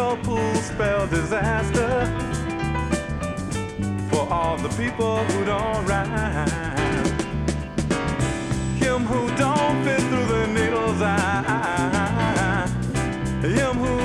whirlpool spell disaster for all the people who don't rhyme. Him who don't fit through the needle's eye. Him who